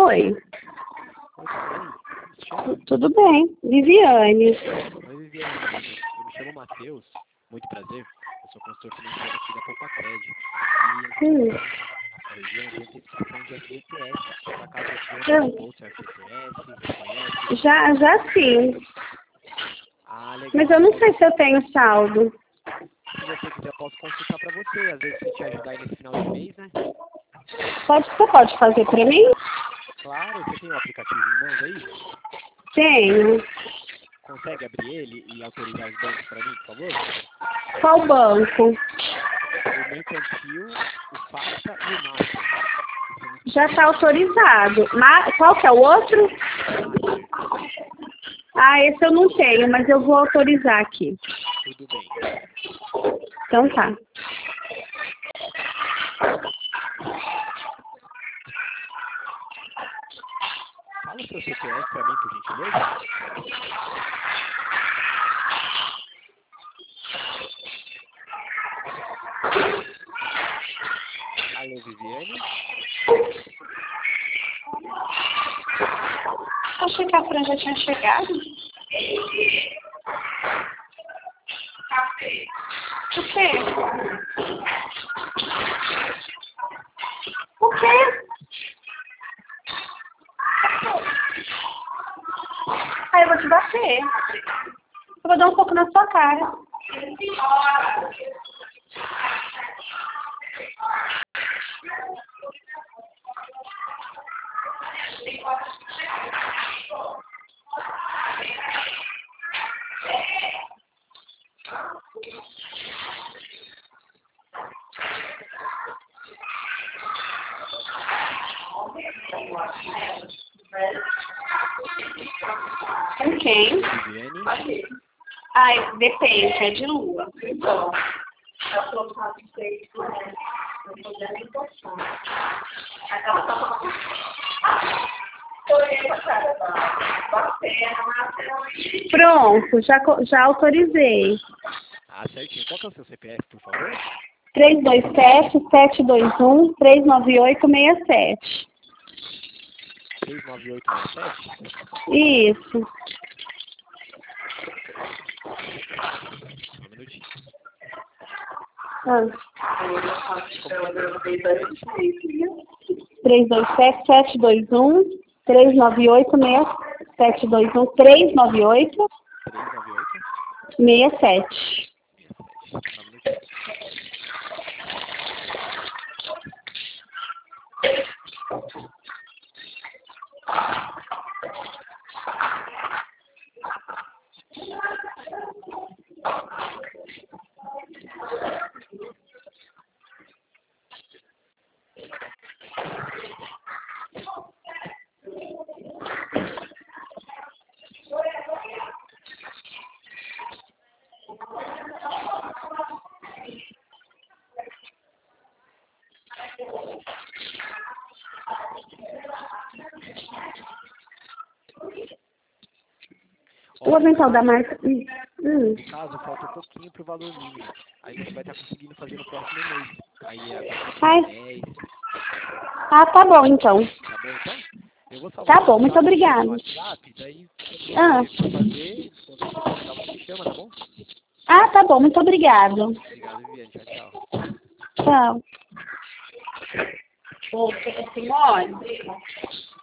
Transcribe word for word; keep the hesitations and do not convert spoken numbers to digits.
Oi. Oi, tudo bem? Se chama? Tu- Tudo bem. Viviane. Oi, Viviane. Eu me chamo Matheus. Muito prazer. Eu sou consultor financeiro aqui da Compacred. E a gente Hum. está trabalhando na nossa região de antecipação de F G T S. Por acaso você já Eu- antecipou o seu F G T S? Você conhece? Já, já sim. Ah, Mas legal. eu não Então, sei se eu tenho saldo. se você quiser, eu posso consultar para você. Às vezes, se te ajudar aí nesse final de mês, né? Pode, você pode fazer pra mim? Claro, você tem o aplicativo em mãos aí? Tenho. Consegue abrir ele e autorizar os bancos para mim, por favor? Qual banco? O Mercantil, o Fasta e o Master. São os Já está autorizado. Ma- Qual que é o outro? Master. Ah, esse eu não tenho, mas eu vou autorizar aqui. Tudo bem. Então tá. Fala o seu C P F para mim, por gentileza. Alô, Viviane. Achei que a Fran já tinha chegado. O quê? O quê? Aí eu vou te bater. Eu vou dar um pouco na sua cara. Com quem? Viviane. Ai, depende, é de lua. Pronto, já, co- já autorizei. Ah, certinho. Qual que é o seu C P F, por favor? três dois sete, sete dois um, três nove oito, seis sete. três nove oito seis sete? Isso. Só um minutinho. Ah. Como que é? três dois sete, sete dois um, três nove oito, seis sete dois um, três nove oito, três nove oito seis sete. seis sete. Só um minutinho. O avental da marca. Hum. Hum. No caso, falta um pouquinho pro valor mínimo. Aí você vai estar conseguindo fazer no próximo mês. Aí é a partir do Ai. dia dez. Ah, tá bom então. Tá bom, então? Eu vou salvar Tá seu bom, muito contato aqui no obrigada. WhatsApp. Daí, quando Ah. você for fazer, quando você precisar, você me chama, tá bom? Ah, tá bom, muito obrigada. Obrigado, Viviane. Tchau, tchau. Tchau. Ô, Simone.